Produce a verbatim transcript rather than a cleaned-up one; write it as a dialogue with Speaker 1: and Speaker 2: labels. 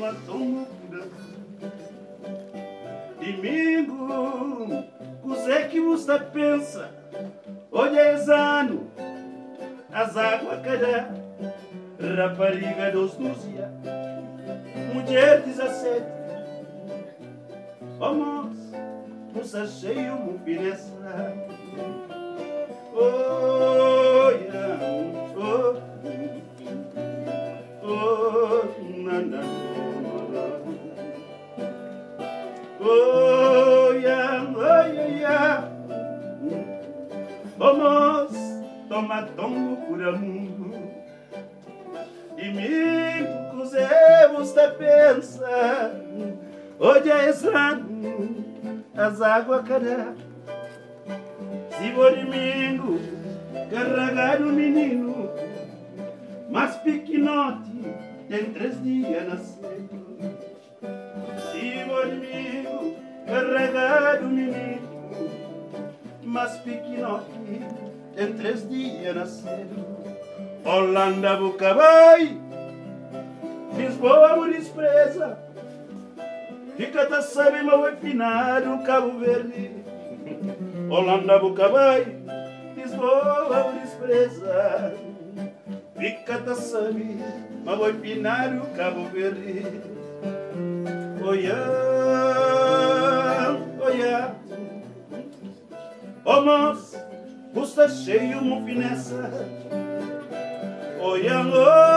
Speaker 1: toma, toma, domingo, cozé que você pensa, hoje é ano, as águas calhar, rapariga dos dúzia, mulher dezessete, oh moço, moça cheio, mu finessa, oh, yeah, oh, oh, na, na, oh, yeah, oh, yeah, yeah. Vamos, toma tombo por amor. E me cozemos da pensa. Hoje é ano, as águas calhar. Se for domingo, carregar o menino, mas pequenote tem três dias nascendo. Se for domingo, carregar o menino, mas pequenote tem três dias nascendo. Holanda boca vai, Lisboa por despreza, fica tá sabe mal empinado Cabo Verde. Holanda boca vai, Lisboa por despreza, fica tá sabe mal empinado Cabo Verde. Oia, oia, oh moço, custa cheio, mu finessa. Olha,